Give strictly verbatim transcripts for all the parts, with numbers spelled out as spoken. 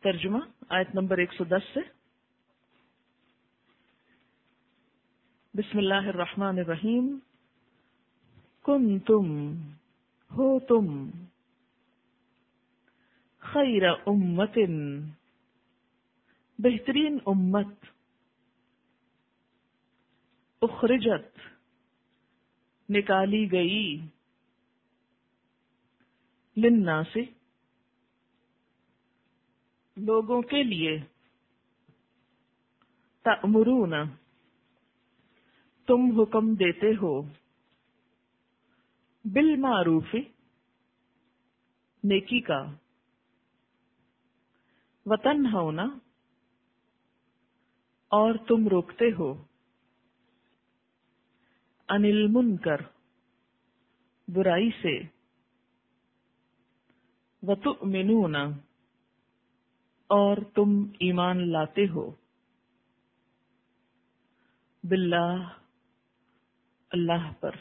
ترجمہ آیت نمبر ایک سو دس سے۔ بسم اللہ الرحمن الرحیم۔ کنتم، ہو تم، خیر امت، بہترین امت، اخرجت، نکالی گئی، للناس، لوگوں کے لیے، تأمرون، تم حکم دیتے ہو، بالمعروف، نیکی کا، وتنہون، اور تم روکتے ہو، عن المنکر، برائی سے، وتؤمنون، اور تم ایمان لاتے ہو، باللہ، اللہ پر،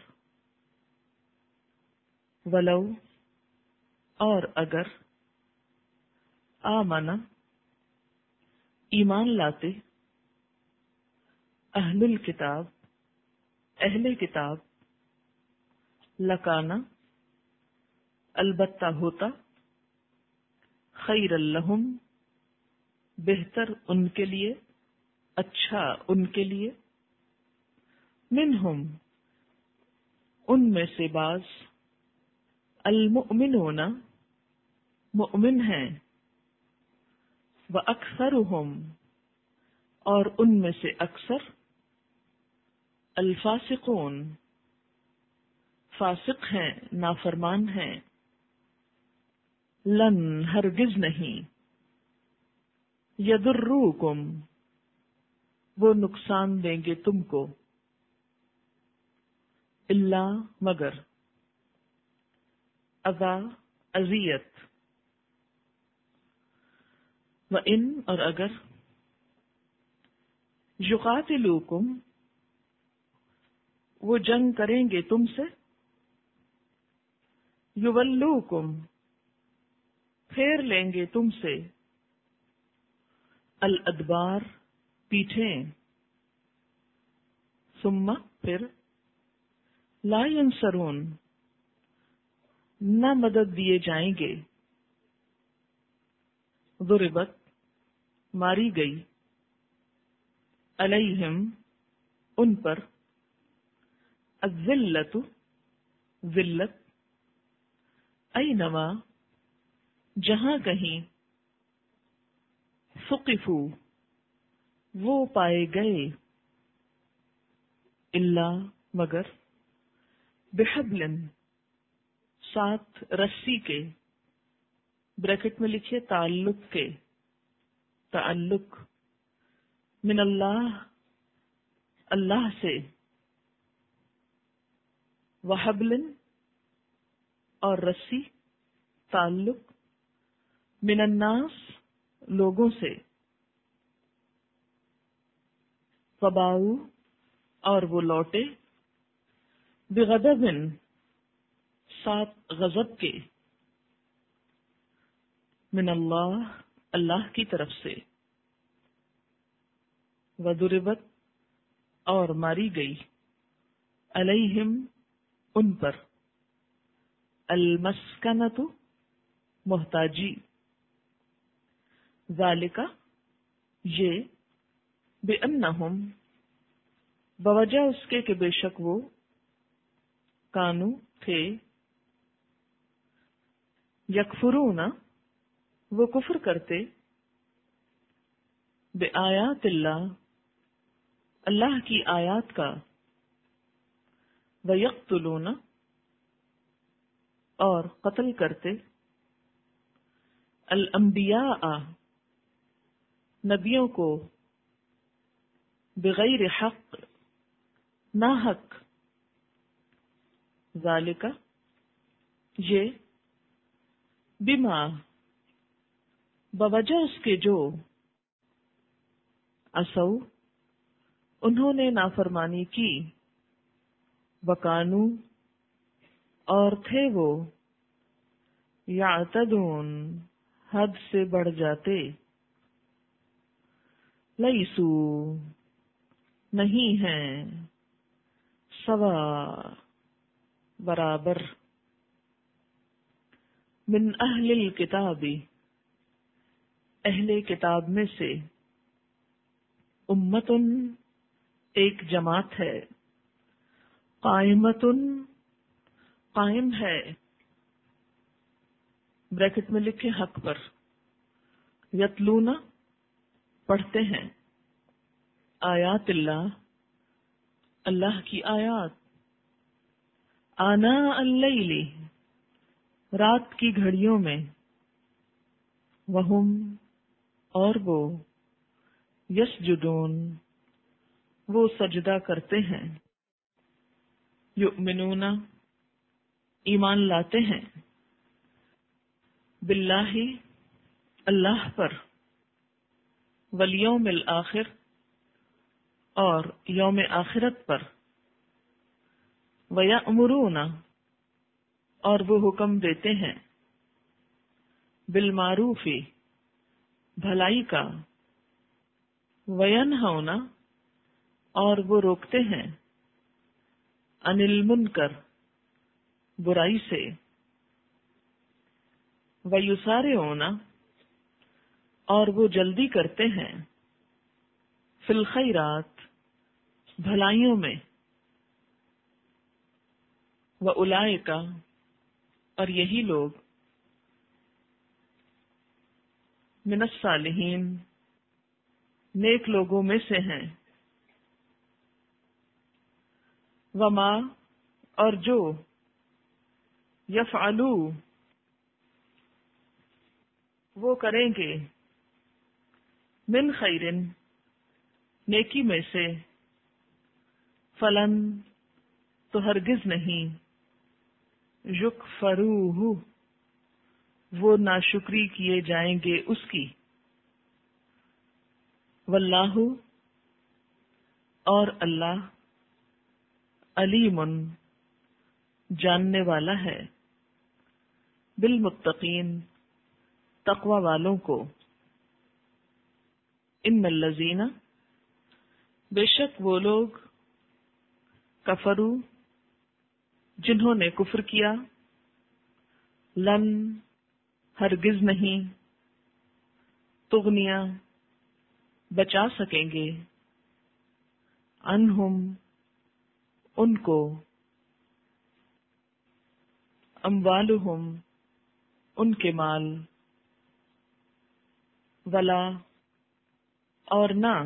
ولو، اور اگر، آمن، ایمان لاتے، اہل الکتاب، اہل کتاب، لکانا، البتہ ہوتا، خیر لہم، بہتر ان کے لیے، اچھا ان کے لیے، منہم، ان میں سے بعض، المؤمنون، مؤمن ہیں، واکثرہم، اور ان میں سے اکثر، الفاسقون، فاسق ہیں، نافرمان ہیں، لن، ہرگز نہیں، یضروکم، وہ نقصان دیں گے تم کو، الا، مگر، اذا، اذیت، وان، اور اگر، یقاتلوکم، وہ جنگ کریں گے تم سے، یولوکم، پھیر لیں گے تم سے، الادبار، پیٹھیں، ثم، پھر، لا ینصرون، نہ مدد دیے جائیں گے، ضربت، ماری گئی، علیہم، ان پر، الذلۃ، ذلت، اینما، جہاں کہیں، ثقفوا، وہ پائے گئے، الا، مگر، بحبل، ساتھ رسی کے، بریکٹ میں لکھیے تعلق کے، تعلق، من اللہ، اللہ سے، وحبل، اور رسی، تعلق، من الناس، لوگوں سے، فباؤ، اور وہ لوٹے، بغضب، ساتھ غضب کے، من اللہ، اللہ کی طرف سے، وضربت، اور ماری گئی، علیہم، ان پر، المسکنۃ، محتاجی، ذالک، یہ، بانہم، بوجہ اس کے کہ بے شک وہ، کانو، تھے، یکفرون، وہ کفر کرتے، بآیات اللہ، اللہ کی آیات کا، ویقتلون، اور قتل کرتے، الانبیاء، نبیوں کو، بغیر حق، نا حق، ذالک، یہ، بما، بوجہ اس کے جو، عصوا، انہوں نے نافرمانی کی، وکانو، اور تھے وہ، یعتدون، حد سے بڑھ جاتے، لیسو نہیں ہیں، سوا برابر، من اہل الکتاب اہل کتاب میں سے، امتن ایک جماعت ہے، قائمتن قائم ہے، بریکٹ میں لکھے حق پر، یتلونا پڑھتے ہیں، آیات اللہ اللہ کی آیات، آناء اللیل رات کی گھڑیوں میں، وہم اور وہ، یسجدون وہ سجدہ کرتے ہیں، یؤمنون ایمان لاتے ہیں، باللہ اللہ پر، والیوم الآخر اور یوم آخرت پر، ویأمرون اور وہ حکم دیتے ہیں، بالمعروف بھلائی کا، وینہون اور وہ روکتے ہیں، عن المنکر برائی سے، ویسارعون اور وہ جلدی کرتے ہیں، فی الخیرات بھلائیوں میں، واولئک اور یہی لوگ، من الصالحین نیک لوگوں میں سے ہیں، وما اور جو، یفعلو وہ کریں گے، من خیرن نیکی میں سے، فلن تو ہرگز نہیں، یکفروہ وہ ناشکری کیے جائیں گے اس کی، واللہ اور اللہ، علیم جاننے والا ہے، بالمتقین تقوی والوں کو، ان الذین بے شک وہ لوگ، کفرو جنہوں نے کفر کیا، لن ہرگز نہیں، تغنیا بچا سکیں گے، عنہم ان کو، اموالہم ان کے مال، ولا اور نہ،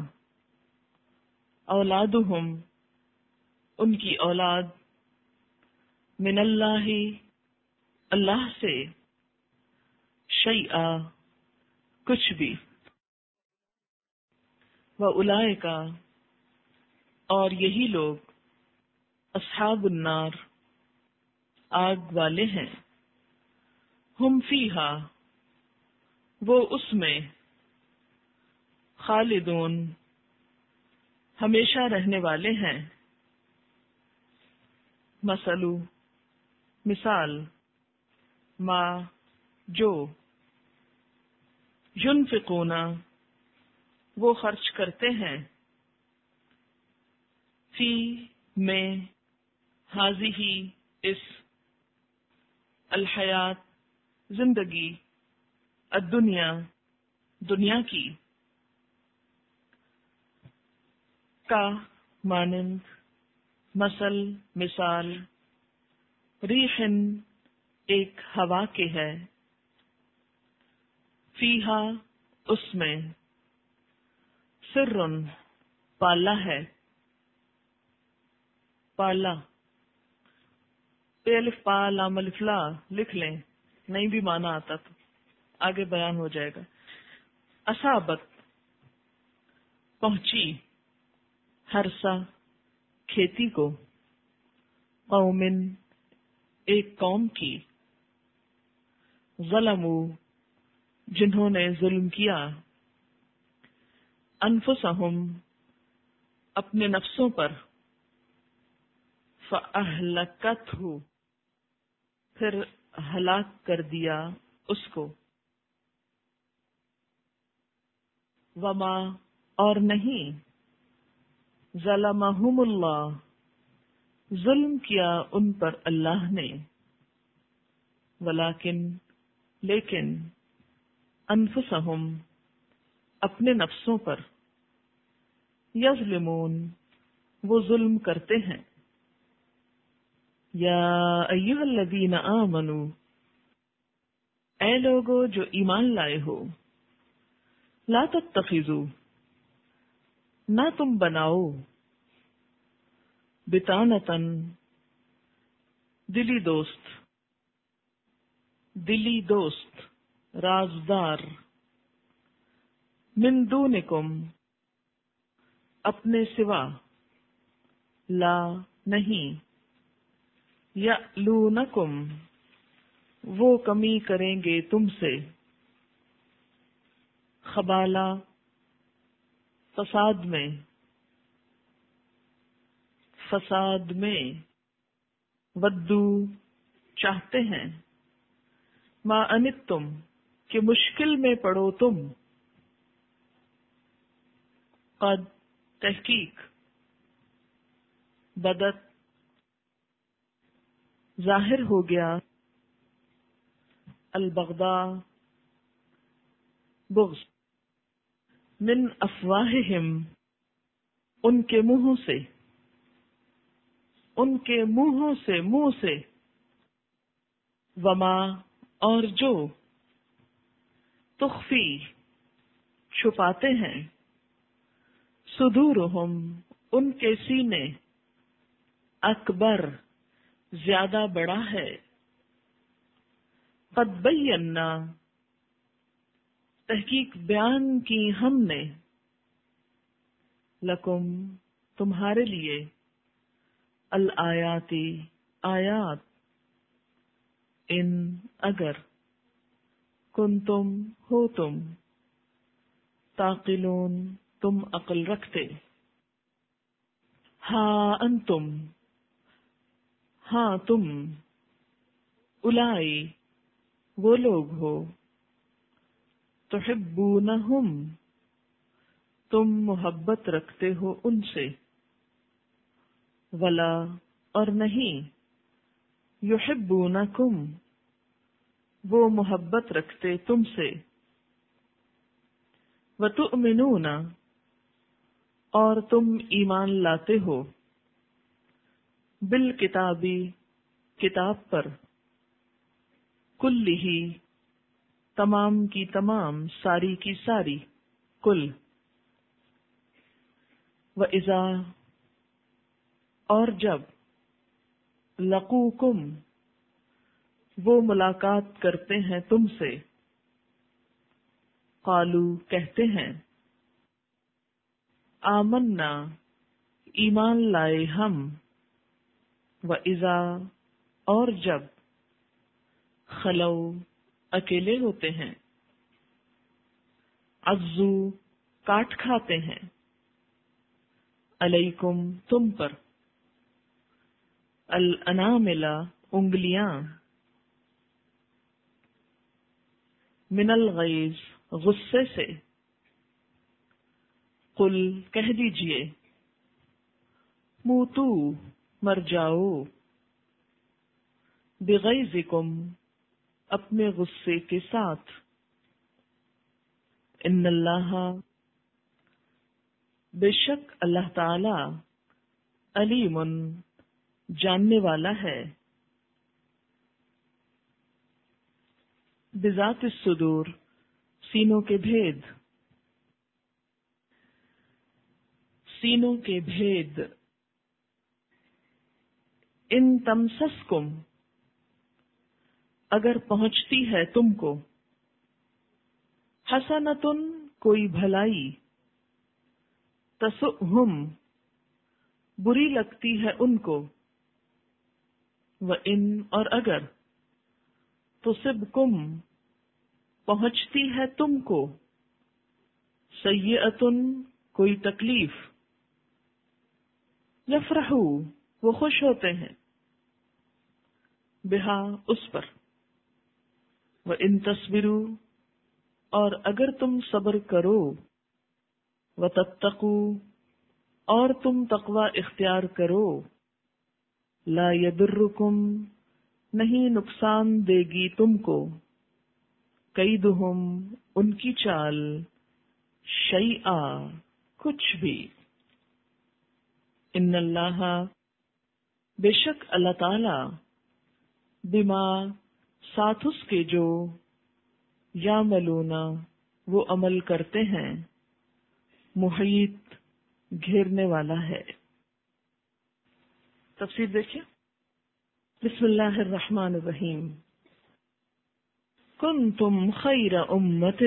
اولادہم ان کی اولاد، من اللہ اللہ سے، شیئا کچھ بھی، واولئک اور یہی لوگ، اصحاب النار آگ والے ہیں، ہم فیہا وہ اس میں، خالدون ہمیشہ رہنے والے ہیں، مثلو مثال، ما جو، ینفقون وہ خرچ کرتے ہیں، فی میں، ہذہ اس، الحیات زندگی، الدنیا دنیا کی، کا مانند، مثل مثال، ریحن ایک ہوا کے ہے، فیہا اس میں، سرٌ پالا ہے، پالا پہ الف پا لام الف لا لکھ لیں، نہیں بھی مانا آتا تو آگے بیان ہو جائے گا، اصابت پہنچی، ہرسا کھیتی کو، قومن ایک قوم کی، ظلموا جنہوں نے ظلم کیا، انفسہم اپنے نفسوں پر، فاہلکتہ پھر ہلاک کر دیا اس کو، وما اور نہیں ظلمہم اللہ ظلم کیا ان پر اللہ نے، ولیکن لیکن انفسہم اپنے نفسوں پر، یظلمون وہ ظلم کرتے ہیں۔ یا ایھا الذین آمنوا اے لوگو جو ایمان لائے ہو، لا تتخذوا نہ تم بناؤ، بطانۃً دلی دوست، دلی دوست رازدار، من دونکم اپنے سوا، لا نہیں، یألونکم وہ کمی کریں گے تم سے، خبالہ فساد میں، فساد میں، ودو چاہتے ہیں، ما انتم کہ مشکل میں پڑو تم، قد تحقیق، بدت ظاہر ہو گیا، البغضاء بغض، من افواہہم ان کے منہوں سے، ان کے منہوں سے منہ سے، وما اور جو، تخفی چھپاتے ہیں، صدورہم ان کے سینے، اکبر زیادہ بڑا ہے، قد بینا تحقیق بیان کی ہم نے، لکم تمہارے لیے، الآیاتی آیات، ان اگر، کنتم ہو تم، تعقلون تم عقل رکھتے، ہاں انتم ہاں تم، الائی وہ لوگ ہو، تحبونہم تم محبت رکھتے ہو ان سے، ولا اور نہیں، یحبونکم وہ محبت رکھتے تم سے، وتؤمنون اور تم ایمان لاتے ہو، بالکتابی کتاب پر، کلہ تمام کی تمام، ساری کی ساری، کل، وَإِذَا اور جب، لقوکم وہ ملاقات کرتے ہیں تم سے، قالو کہتے ہیں، آمنا ایمان لائے ہم، وَإِذَا اور جب، خلو اکیلے ہوتے ہیں، عزو کاٹ کھاتے ہیں، علیکم تم پر، الاناملا انگلیاں، من الغیظ غصے سے، قل کہہ دیجئے، موتو مر جاؤ، بغیظکم اپنے غصے کے ساتھ، ان اللہ بے شک اللہ تعالی، علیم جاننے والا ہے، بذات الصدور سینوں کے بھید، سینوں کے بھید، ان تمسسکم اگر پہنچتی ہے تم کو، حسنتن کوئی بھلائی، تسؤہم بری لگتی ہے ان کو، وَإِن اور اگر، تصبکم پہنچتی ہے تم کو، سیئۃن کوئی تکلیف، یفرحو وہ خوش ہوتے ہیں، بہا اس پر، وَإِن تصبروا اور اگر تم صبر کرو، وَتَتَّقُوا اور تم تقوی اختیار کرو، لا یضرکم نہیں نقصان دے گی تم کو، کیدہم ان کی چال، شیئا کچھ بھی، ان اللہ بے شک اللہ تعالی، بما ساتھ اس کے جو یعملون وہ عمل کرتے ہیں، محیط گھیرنے والا ہے۔ تفسیر دیکھیں۔ بسم اللہ الرحمن الرحیم۔ کنتم خیر امت،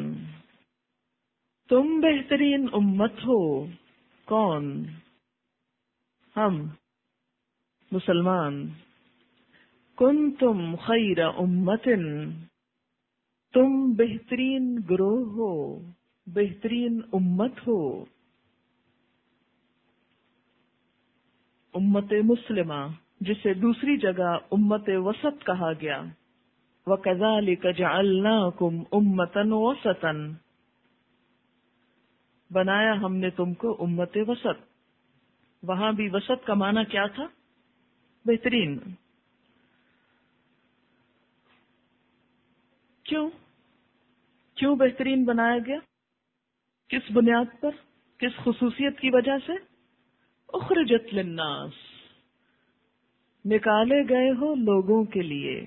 تم بہترین امت ہو۔ کون؟ ہم مسلمان۔ کنتم خیر امت، تم بہترین گروہ ہو، بہترین امت ہو۔ امت مسلمہ جسے دوسری جگہ امت وسط کہا گیا، وَكَذَلِكَ جَعَلْنَاكُمْ أُمَّةً وَسَطًا، بنایا ہم نے تم کو امت وسط۔ وہاں بھی وسط کا معنی کیا تھا؟ بہترین۔ کیوں کیوں بہترین بنایا گیا؟ کس بنیاد پر، کس خصوصیت کی وجہ سے؟ اخرجت للناس، نکالے گئے ہو لوگوں کے لیے،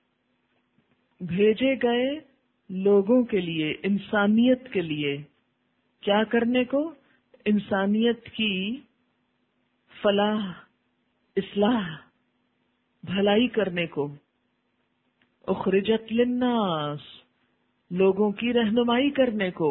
بھیجے گئے لوگوں کے لیے، انسانیت کے لیے، کیا کرنے کو؟ انسانیت کی فلاح، اصلاح، بھلائی کرنے کو۔ اخرجت للناس، لوگوں کی رہنمائی کرنے کو،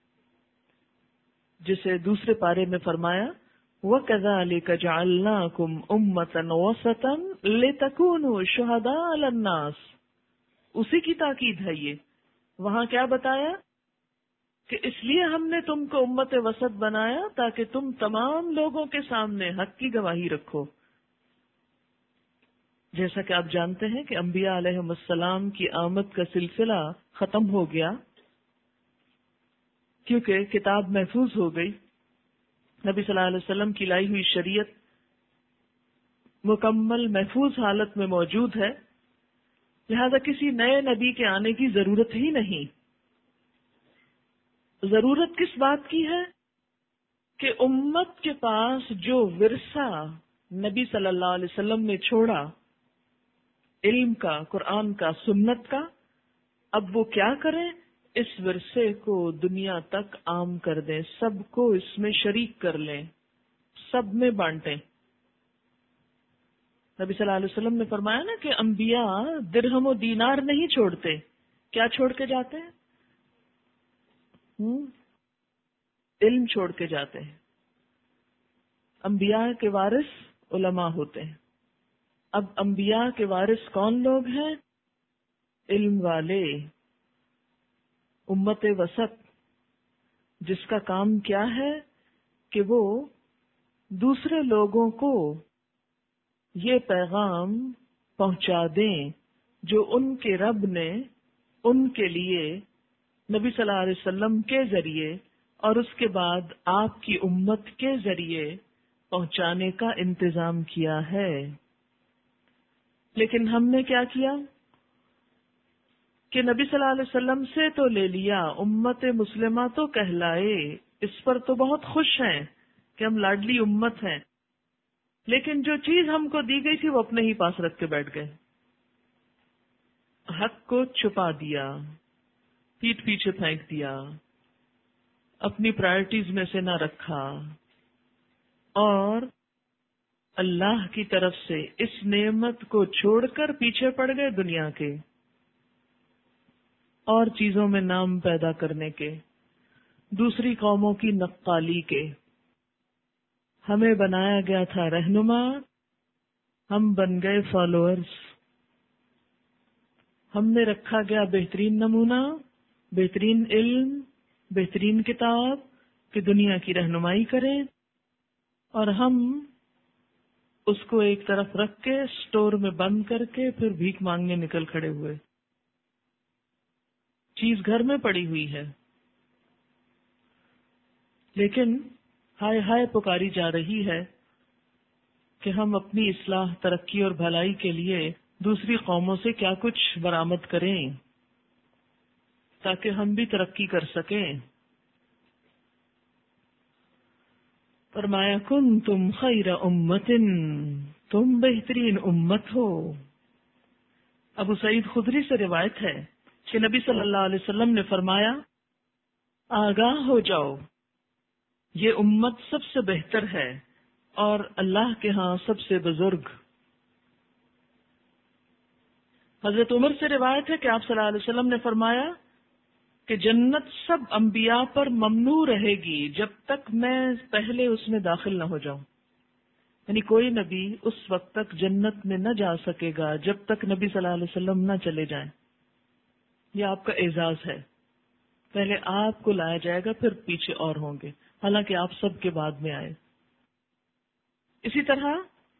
جسے دوسرے پارے میں فرمایا وَكَذَلِكَ جَعَلْنَاكُمْ أُمَّةً وَسَطًا لِتَكُونُوا شُهَدَاءَ عَلَى النَّاسِ، اسی کی تاکید ہے یہ۔ وہاں کیا بتایا کہ اس لیے ہم نے تم کو امت وسط بنایا تاکہ تم تمام لوگوں کے سامنے حق کی گواہی رکھو۔ جیسا کہ آپ جانتے ہیں کہ انبیاء علیہ السلام کی آمد کا سلسلہ ختم ہو گیا، کیونکہ کتاب محفوظ ہو گئی، نبی صلی اللہ علیہ وسلم کی لائی ہوئی شریعت مکمل محفوظ حالت میں موجود ہے، لہذا کسی نئے نبی کے آنے کی ضرورت ہی نہیں۔ ضرورت کس بات کی ہے؟ کہ امت کے پاس جو ورثہ نبی صلی اللہ علیہ وسلم نے چھوڑا، علم کا، قرآن کا، سنت کا، اب وہ کیا کریں؟ اس ورثے کو دنیا تک عام کر دیں، سب کو اس میں شریک کر لیں، سب میں بانٹیں۔ نبی صلی اللہ علیہ وسلم نے فرمایا نا کہ انبیاء درہم و دینار نہیں چھوڑتے، کیا چھوڑ کے جاتے ہیں؟ ہم؟ علم چھوڑ کے جاتے ہیں۔ انبیاء کے وارث علماء ہوتے ہیں۔ اب انبیاء کے وارث کون لوگ ہیں؟ علم والے، امت وسط، جس کا کام کیا ہے کہ وہ دوسرے لوگوں کو یہ پیغام پہنچا دیں جو ان کے رب نے ان کے لیے نبی صلی اللہ علیہ وسلم کے ذریعے اور اس کے بعد آپ کی امت کے ذریعے پہنچانے کا انتظام کیا ہے۔ لیکن ہم نے کیا کیا کہ نبی صلی اللہ علیہ وسلم سے تو لے لیا، امت مسلمہ تو کہلائے، اس پر تو بہت خوش ہیں کہ ہم لاڈلی امت ہیں، لیکن جو چیز ہم کو دی گئی تھی وہ اپنے ہی پاس رکھ کے بیٹھ گئے، حق کو چھپا دیا، پیٹ پیچھے پھینک دیا، اپنی پرائرٹیز میں سے نہ رکھا، اور اللہ کی طرف سے اس نعمت کو چھوڑ کر پیچھے پڑ گئے دنیا کے اور چیزوں میں نام پیدا کرنے کے، دوسری قوموں کی نقالی کے۔ ہمیں بنایا گیا تھا رہنما، ہم بن گئے فالوورز۔ ہم نے رکھا گیا بہترین نمونہ، بہترین علم، بہترین کتاب کہ دنیا کی رہنمائی کریں، اور ہم اس کو ایک طرف رکھ کے سٹور میں بند کر کے پھر بھیک مانگنے نکل کھڑے ہوئے۔ چیز گھر میں پڑی ہوئی ہے، لیکن ہائے ہائے پکاری جا رہی ہے کہ ہم اپنی اصلاح، ترقی اور بھلائی کے لیے دوسری قوموں سے کیا کچھ برآمد کریں تاکہ ہم بھی ترقی کر سکیں. فرمایا کنتم خیر امت، تم بہترین امت ہو. ابو سعید خدری سے روایت ہے کہ نبی صلی اللہ علیہ وسلم نے فرمایا آگاہ ہو جاؤ، یہ امت سب سے بہتر ہے اور اللہ کے ہاں سب سے بزرگ. حضرت عمر سے روایت ہے کہ آپ صلی اللہ علیہ وسلم نے فرمایا کہ جنت سب انبیاء پر ممنوع رہے گی جب تک میں پہلے اس میں داخل نہ ہو جاؤں. یعنی کوئی نبی اس وقت تک جنت میں نہ جا سکے گا جب تک نبی صلی اللہ علیہ وسلم نہ چلے جائیں. یہ آپ کا اعزاز ہے، پہلے آپ کو لایا جائے گا پھر پیچھے اور ہوں گے، حالانکہ آپ سب کے بعد میں آئے. اسی طرح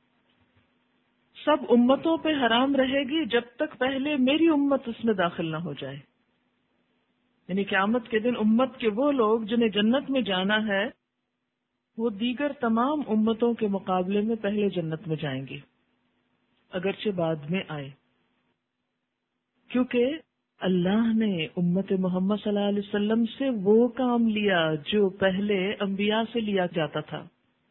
سب امتوں پہ حرام رہے گی جب تک پہلے میری امت اس میں داخل نہ ہو جائے. یعنی قیامت کے دن امت کے وہ لوگ جنہیں جنت میں جانا ہے وہ دیگر تمام امتوں کے مقابلے میں پہلے جنت میں جائیں گے اگرچہ بعد میں آئے، کیونکہ اللہ نے امت محمد صلی اللہ علیہ وسلم سے وہ کام لیا جو پہلے انبیاء سے لیا جاتا تھا.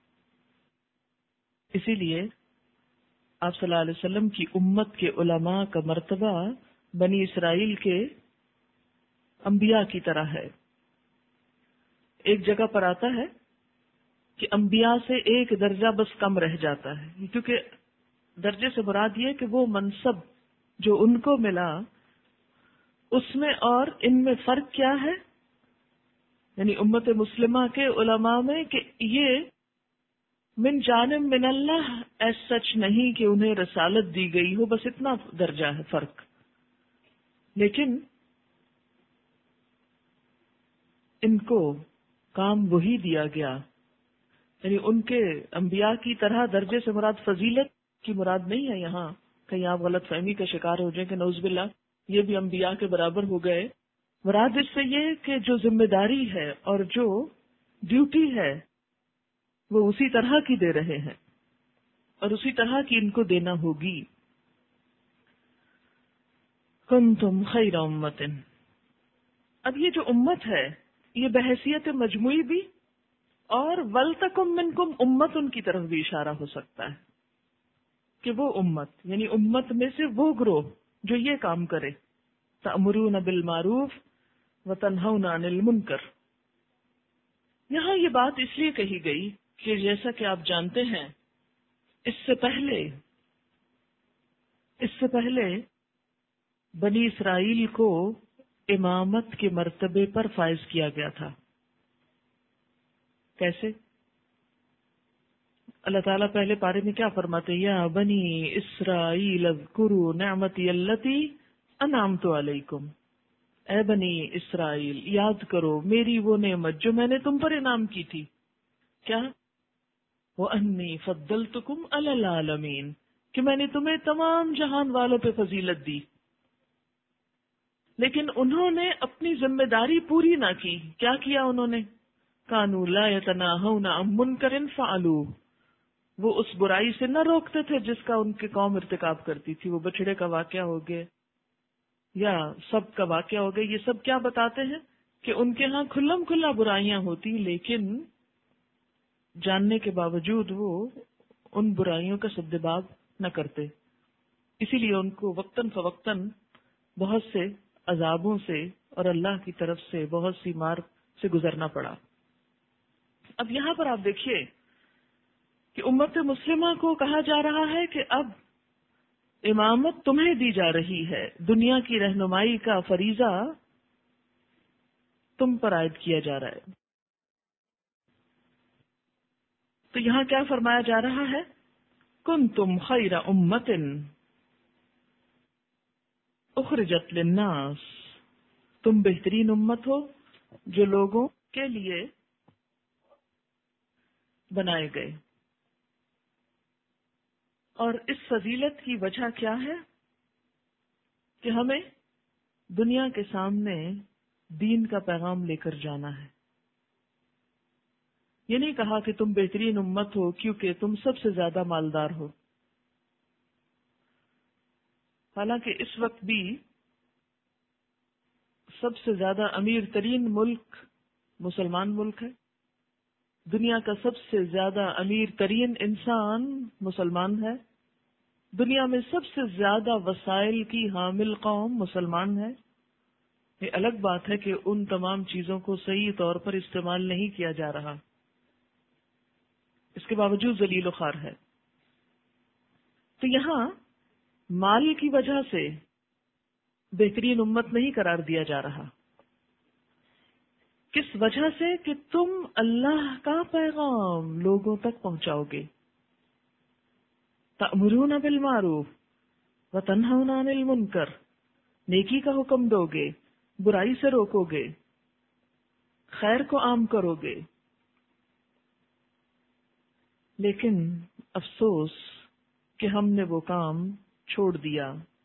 اسی لیے آپ صلی اللہ علیہ وسلم کی امت کے علماء کا مرتبہ بنی اسرائیل کے انبیاء کی طرح ہے. ایک جگہ پر آتا ہے کہ انبیاء سے ایک درجہ بس کم رہ جاتا ہے، کیونکہ درجے سے مراد یہ کہ وہ منصب جو ان کو ملا اس میں اور ان میں فرق کیا ہے. یعنی امت مسلمہ کے علماء میں کہ یہ من جانب من اللہ ایس سچ نہیں کہ انہیں رسالت دی گئی ہو، بس اتنا درجہ ہے فرق. لیکن ان کو کام وہی دیا گیا، یعنی ان کے انبیاء کی طرح درجے سے مراد فضیلت کی مراد نہیں ہے. یہاں کہیں آپ غلط فہمی کا شکار ہو جائیں کہ نعوذ باللہ یہ بھی انبیاء کے برابر ہو گئے. مراد اس سے یہ کہ جو ذمہ داری ہے اور جو ڈیوٹی ہے وہ اسی طرح کی دے رہے ہیں اور اسی طرح کی ان کو دینا ہوگی. کنتم خیر امت. اب یہ جو امت ہے یہ بحیثیت مجموعی بھی اور ولتکم منکم امت ان کی طرف بھی اشارہ ہو سکتا ہے کہ وہ امت یعنی امت میں سے وہ گروہ جو یہ کام کرے، تأمرون بالمعروف وتنہون عن المنکر. یہاں یہ بات اس لیے کہی گئی کہ جیسا کہ آپ جانتے ہیں اس سے پہلے اس سے پہلے بنی اسرائیل کو امامت کے مرتبے پر فائز کیا گیا تھا. کیسے؟ اللہ تعالیٰ پہلے پارے میں کیا فرماتے ہیں؟ یا بنی اسرائیل اذکروا نعمتی اللتی انعمت علیکم. اے بنی اسرائیل یاد کرو میری وہ نعمت جو میں نے تم پر انعام کی تھی. کیا؟ وَأَنِّي فَضَّلْتُكُمْ عَلَى الْعَالَمِينَ، کہ میں نے تمہیں تمام جہان والوں پہ فضیلت دی. لیکن انہوں نے اپنی ذمہ داری پوری نہ کی. کیا کیا انہوں نے؟ كَانُوا لَا يَتَنَاهَوْنَ عَن مُنْكَرٍ فَعَلُوهُ، وہ اس برائی سے نہ روکتے تھے جس کا ان کی قوم ارتکاب کرتی تھی. وہ بچڑے کا واقعہ ہو گیا یا سب کا واقعہ ہو گیا، یہ سب کیا بتاتے ہیں کہ ان کے ہاں کھلم کھلا برائیاں ہوتی لیکن جاننے کے باوجود وہ ان برائیوں کا سدباب نہ کرتے. اسی لیے ان کو وقتاً فوقتاً بہت سے عذابوں سے اور اللہ کی طرف سے بہت سی مار سے گزرنا پڑا. اب یہاں پر آپ دیکھیے کہ امت مسلمہ کو کہا جا رہا ہے کہ اب امامت تمہیں دی جا رہی ہے، دنیا کی رہنمائی کا فریضہ تم پر عائد کیا جا رہا ہے. تو یہاں کیا فرمایا جا رہا ہے؟ کنتم خیر امت اخرجت للناس، تم بہترین امت ہو جو لوگوں کے لیے بنائے گئے. اور اس فضیلت کی وجہ کیا ہے؟ کہ ہمیں دنیا کے سامنے دین کا پیغام لے کر جانا ہے. یہ نہیں کہا کہ تم بہترین امت ہو کیونکہ تم سب سے زیادہ مالدار ہو، حالانکہ اس وقت بھی سب سے زیادہ امیر ترین ملک مسلمان ملک ہے، دنیا کا سب سے زیادہ امیر ترین انسان مسلمان ہے، دنیا میں سب سے زیادہ وسائل کی حامل قوم مسلمان ہے۔ یہ الگ بات ہے کہ ان تمام چیزوں کو صحیح طور پر استعمال نہیں کیا جا رہا، اس کے باوجود ذلیل و خوار ہے۔ تو یہاں مال کی وجہ سے بہترین امت نہیں قرار دیا جا رہا، کس وجہ سے؟ کہ تم اللہ کا پیغام لوگوں تک پہنچاؤ گے، تأمرون بالمعروف وتنہون عن المنکر، نیکی کا حکم دو گے، برائی سے روکو گے، خیر کو عام کرو گے۔ لیکن افسوس کہ ہم نے وہ کام چھوڑ دیا،